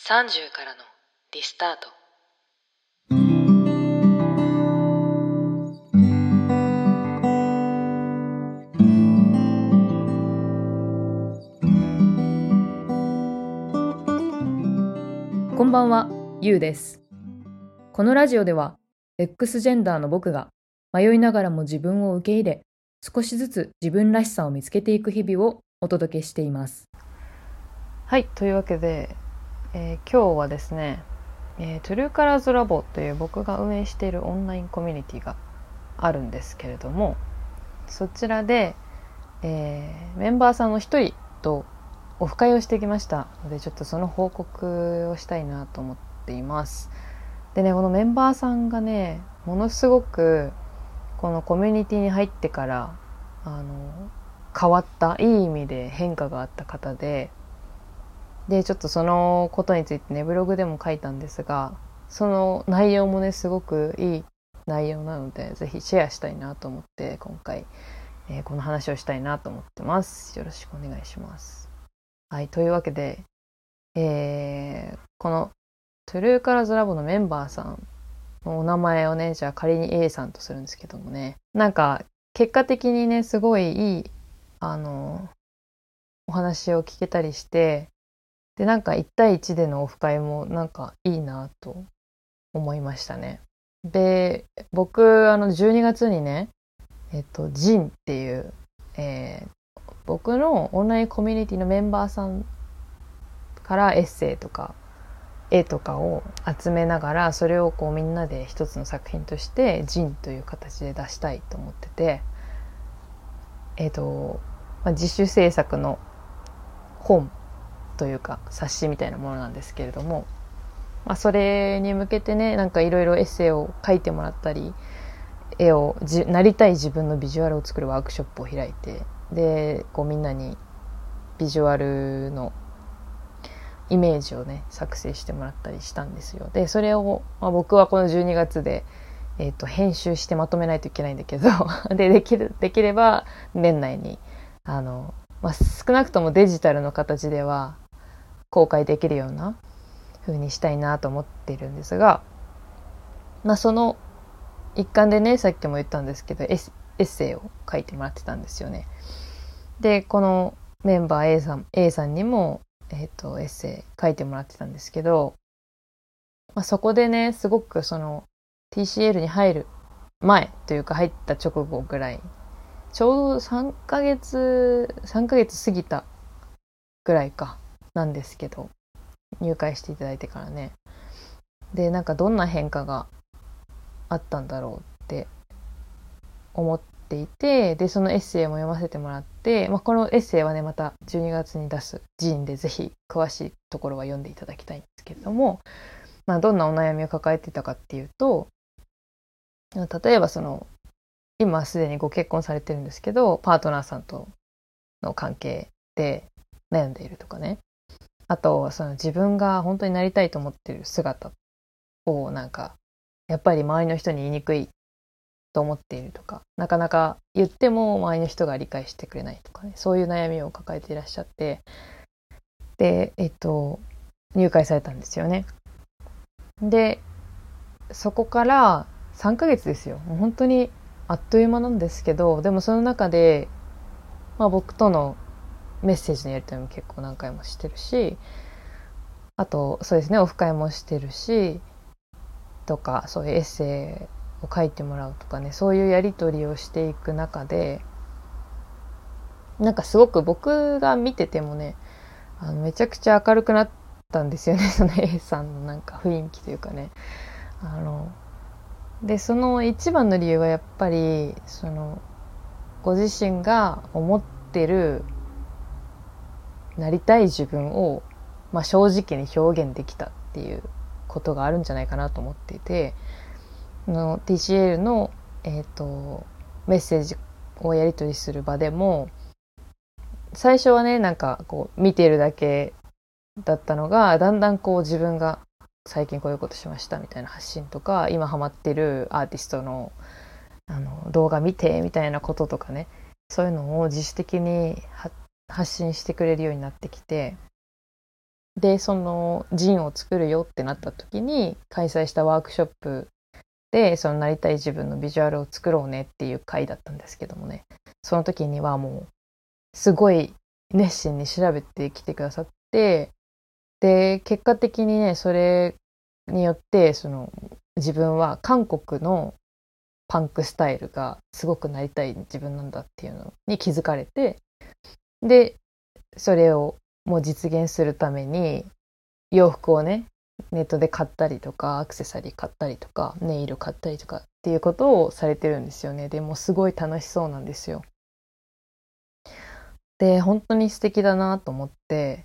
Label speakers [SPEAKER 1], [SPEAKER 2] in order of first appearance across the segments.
[SPEAKER 1] 30からのリスタート。
[SPEAKER 2] こんばんは、ゆうです。このラジオでは X ジェンダーの僕が迷いながらも自分を受け入れ、少しずつ自分らしさを見つけていく日々をお届けしています。
[SPEAKER 3] はい、というわけで、今日はですね、トゥルーカラーズラボという僕が運営しているオンラインコミュニティがあるんですけれども、そちらで、メンバーさんの一人とオフ会をしてきましたので、ちょっとその報告をしたいなと思っています。でね、このメンバーさんがね、ものすごくこのコミュニティに入ってから変わった、いい意味で変化があった方で、ちょっとそのことについてね、ブログでも書いたんですが、その内容もね、すごくいい内容なので、ぜひシェアしたいなと思って、今回、この話をしたいなと思ってます。よろしくお願いします。はい、というわけで、このトゥルーカラーズラボのメンバーさんのお名前をね、じゃあ仮に A さんとするんですけどもね、なんか結果的にね、すごいいい、お話を聞けたりして、で、なんか1対1でのオフ会もなんかいいなと思いましたね。で、僕、12月にね、ジンっていう、僕のオンラインコミュニティのメンバーさんからエッセイとか絵とかを集めながら、それをこうみんなで一つの作品としてジンという形で出したいと思ってて、自主制作の本というか冊子みたいなものなんですけれども、それに向けてね、なんかいろいろエッセイを書いてもらったり、なりたい自分のビジュアルを作るワークショップを開いて、でこうみんなにビジュアルのイメージをね作成してもらったりしたんですよ。でそれを、僕はこの12月で、編集してまとめないといけないんだけどでできれば年内に少なくともデジタルの形では公開できるような風にしたいなと思っているんですが、その一環でね、さっきも言ったんですけど、エッセイを書いてもらってたんですよね。でこのメンバー A さんにも、エッセイ書いてもらってたんですけど、そこでね、すごくその TCL に入る前というか入った直後ぐらい、ちょうど3ヶ月過ぎたぐらいかなんですけど、入会していただいてからね。で、なんかどんな変化があったんだろうって思っていて、でそのエッセイも読ませてもらって、このエッセイはね、また12月に出すジンでぜひ詳しいところは読んでいただきたいんですけれども、どんなお悩みを抱えていたかっていうと、例えばその今すでにご結婚されてるんですけど、パートナーさんとの関係で悩んでいるとかね、あとその自分が本当になりたいと思っている姿をなんかやっぱり周りの人に言いにくいと思っているとか、なかなか言っても周りの人が理解してくれないとかね、そういう悩みを抱えていらっしゃって、で入会されたんですよね。でそこから3ヶ月ですよ。もう本当にあっという間なんですけど、でもその中で、僕とのメッセージのやり取りも結構何回もしてるし、あとそうですね、オフ会もしてるしとか、そういうエッセイを書いてもらうとかね、そういうやり取りをしていく中で、なんかすごく僕が見ててもね、めちゃくちゃ明るくなったんですよね、その A さんのなんか雰囲気というかね。でその一番の理由はやっぱりそのご自身が思ってるなりたい自分を、正直に表現できたっていうことがあるんじゃないかなと思っていて、TCL の、メッセージをやり取りする場でも、最初はね、なんかこう見ているだけだったのが、だんだんこう自分が最近こういうことしましたみたいな発信とか、今ハマってるアーティストの動画見てみたいなこととかね、そういうのを自主的に発信してくれるようになってきて、 で、そのジンを作るよってなった時に開催したワークショップで、そのなりたい自分のビジュアルを作ろうねっていう回だったんですけどもね、その時にはもうすごい熱心に調べてきてくださって、で、結果的にね、それによって、その自分は韓国のパンクスタイルがすごくなりたい自分なんだっていうのに気づかれて、で、それをもう実現するために洋服をね、ネットで買ったりとか、アクセサリー買ったりとか、ネイル買ったりとかっていうことをされてるんですよね。でもすごい楽しそうなんですよ。で、本当に素敵だなと思って、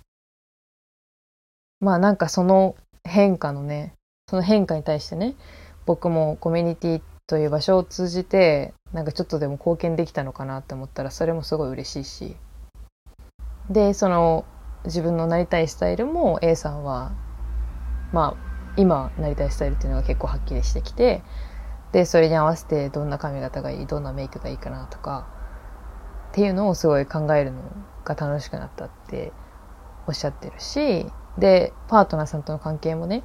[SPEAKER 3] まあなんかその変化のね、その変化に対してね、僕もコミュニティという場所を通じて、なんかちょっとでも貢献できたのかなって思ったら、それもすごい嬉しいし。で、その自分のなりたいスタイルも A さんは、まあ今なりたいスタイルっていうのが結構はっきりしてきて、で、それに合わせてどんな髪型がいい、どんなメイクがいいかなとか、っていうのをすごい考えるのが楽しくなったっておっしゃってるし、で、パートナーさんとの関係もね、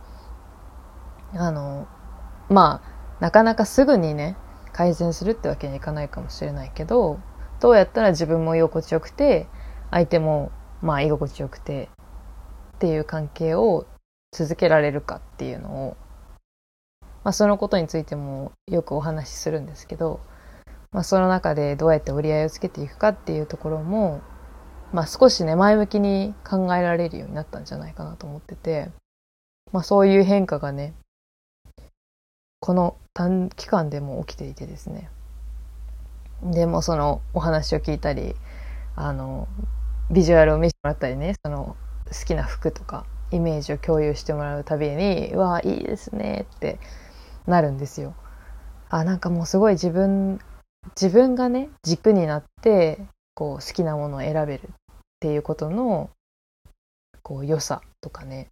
[SPEAKER 3] まあ、なかなかすぐにね、改善するってわけにはいかないかもしれないけど、どうやったら自分も居心地よくて、相手もまあ居心地よくてっていう関係を続けられるかっていうのを、まあそのことについてもよくお話しするんですけど、まあその中でどうやって折り合いをつけていくかっていうところも、まあ少しね、前向きに考えられるようになったんじゃないかなと思ってて、まあそういう変化がね、この短期間でも起きていてですね。でもそのお話を聞いたり、ビジュアルを見せてもらったりね、その好きな服とかイメージを共有してもらうたびに、うわ、いいですねってなるんですよ。なんかもうすごい自分がね、軸になって、こう好きなものを選べるっていうことの、こう良さとかね。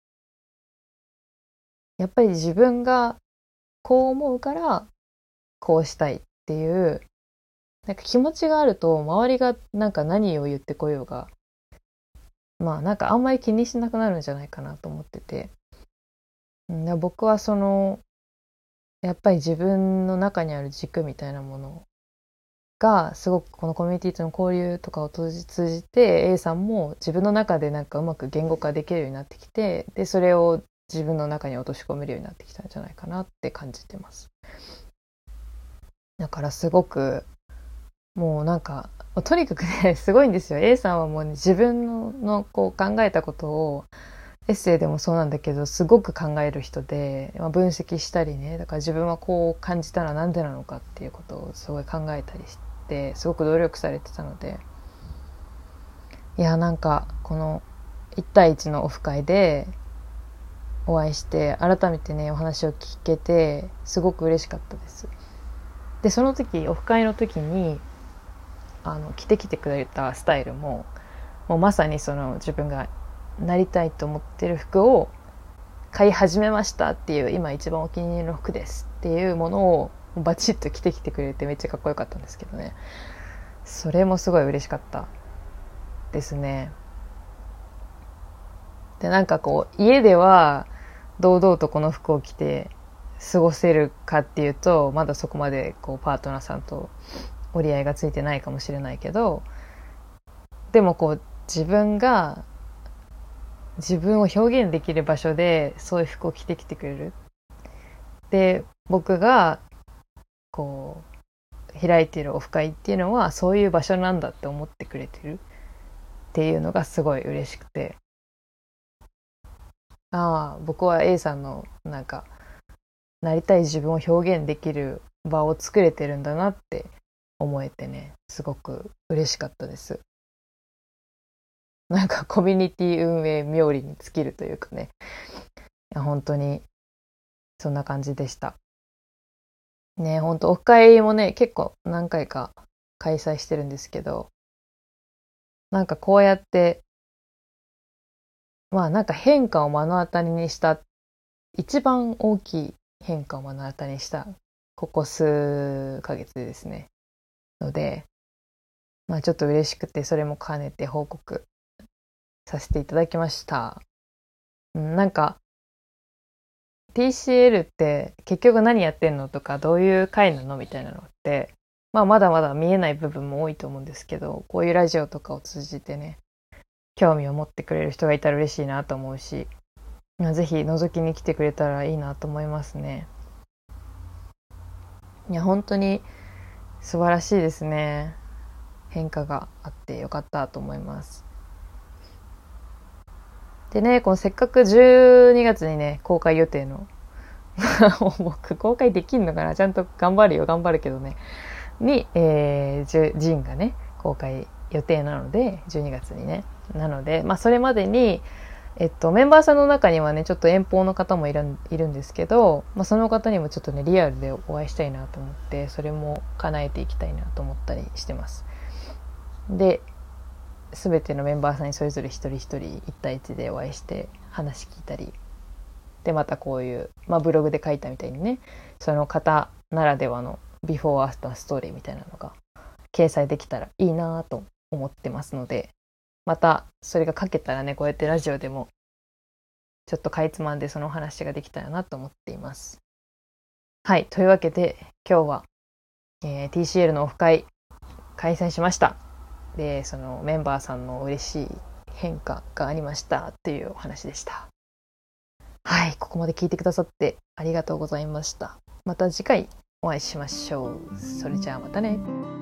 [SPEAKER 3] やっぱり自分がこう思うから、こうしたいっていう、なんか気持ちがあると、周りがなんか何を言ってこようが、まあなんかあんまり気にしなくなるんじゃないかなと思ってて。僕はその、やっぱり自分の中にある軸みたいなものが、すごくこのコミュニティとの交流とかを通じて、A さんも自分の中でなんかうまく言語化できるようになってきて、で、それを自分の中に落とし込めるようになってきたんじゃないかなって感じてます。だからすごく、もうなんか、とにかくね、すごいんですよ。A さんはもうね、自分のこう考えたことを、エッセイでもそうなんだけど、すごく考える人で、分析したりね、だから自分はこう感じたらなんでなのかっていうことをすごい考えたりして、すごく努力されてたので、いや、なんか、この1対1のオフ会でお会いして、改めてね、お話を聞けて、すごく嬉しかったです。で、その時、オフ会の時に、着てきてくれたスタイルも、もうまさにその自分がなりたいと思ってる服を買い始めましたっていう、今一番お気に入りの服ですっていうものをバチッと着てきてくれて、めっちゃかっこよかったんですけどね。それもすごい嬉しかったですね。で、なんかこう、家では堂々とこの服を着て過ごせるかっていうと、まだそこまでこうパートナーさんと折り合いがついてないかもしれないけど、でもこう自分が自分を表現できる場所でそういう服を着てきてくれる。で、僕がこう開いているオフ会っていうのはそういう場所なんだって思ってくれてるっていうのがすごい嬉しくて、僕は A さんのなんかなりたい自分を表現できる場を作れてるんだなって思えてね、すごく嬉しかったです。なんかコミュニティ運営冥利に尽きるというかね、いや本当にそんな感じでした。ね、本当オフ会もね、結構何回か開催してるんですけど、なんかこうやって、まあなんか変化を目の当たりにした、一番大きい変化を目の当たりにした、ここ数ヶ月でですね。ので、まあちょっと嬉しくて、それも兼ねて報告させていただきました。 なんか TCL って結局何やってんのとかどういう会なのみたいなのって、まだまだ見えない部分も多いと思うんですけど、こういうラジオとかを通じてね、興味を持ってくれる人がいたら嬉しいなと思うし、ぜひ覗きに来てくれたらいいなと思いますね。いや本当に素晴らしいですね。変化があってよかったと思います。でね、このせっかく12月にね公開予定の僕公開できんのかな、ちゃんと頑張るけどねに、ジンがね公開予定なので、12月にね、なのでそれまでにメンバーさんの中にはねちょっと遠方の方もいるんですけど、その方にもちょっとねリアルでお会いしたいなと思って、それも叶えていきたいなと思ったりしてます。で、全てのメンバーさんにそれぞれ一人一人1対1でお会いして話聞いたりで、またこういう、ブログで書いたみたいにね、その方ならではのビフォーアフターストーリーみたいなのが掲載できたらいいなと思ってますので、またそれが書けたらね、こうやってラジオでもちょっとかいつまんでその話ができたらなと思っています。はい、というわけで今日は、TCL のオフ会開催しました。で、そのメンバーさんの嬉しい変化がありましたっていうお話でした。はい、ここまで聞いてくださってありがとうございました。また次回お会いしましょう。それじゃあまたね。